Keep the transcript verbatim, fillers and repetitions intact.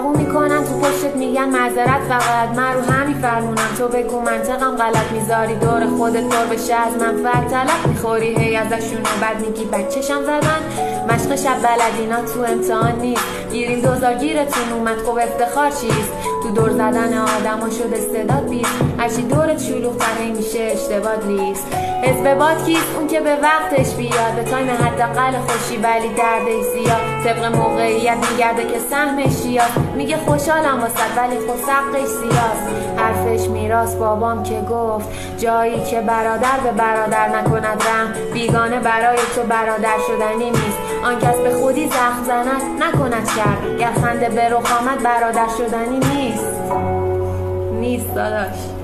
میکنن تو پشتت میگن معذرت فقط، من رو همین فرمونم تو بگو منطقم غلط، میذاری دور خودت پر بشه از منفعت طلب، میخوری هی ازشون و بعد میگی بچه‌شم زدن. مشق شب بلدینا تو امتحان نیست، گیریم دوزار گیرتون اومد خب افتخار چیست؟ تو دور زدن آدما شد استعداد بیست، هرچی دورت شلوغ تره میشه اشتباه لیست. حزب باد کیست؟ اون که به وقتش بیاد، به تایم حداقل خوشی ولی دردش زیاد، طبق موقعیت میگرده که سهمش یاد، میگه خوشحالم واسد ولی خود سقش سیاست. حرفش میراث بابام که گفت جایی که برادر به برادر نکند رحم، بیگانه برای تو برادر شدنی نیست، آن کس به خودی زخم زند نکند شر، گر خنده به رخ آمد برادر شدنی نیست. نیست داداش.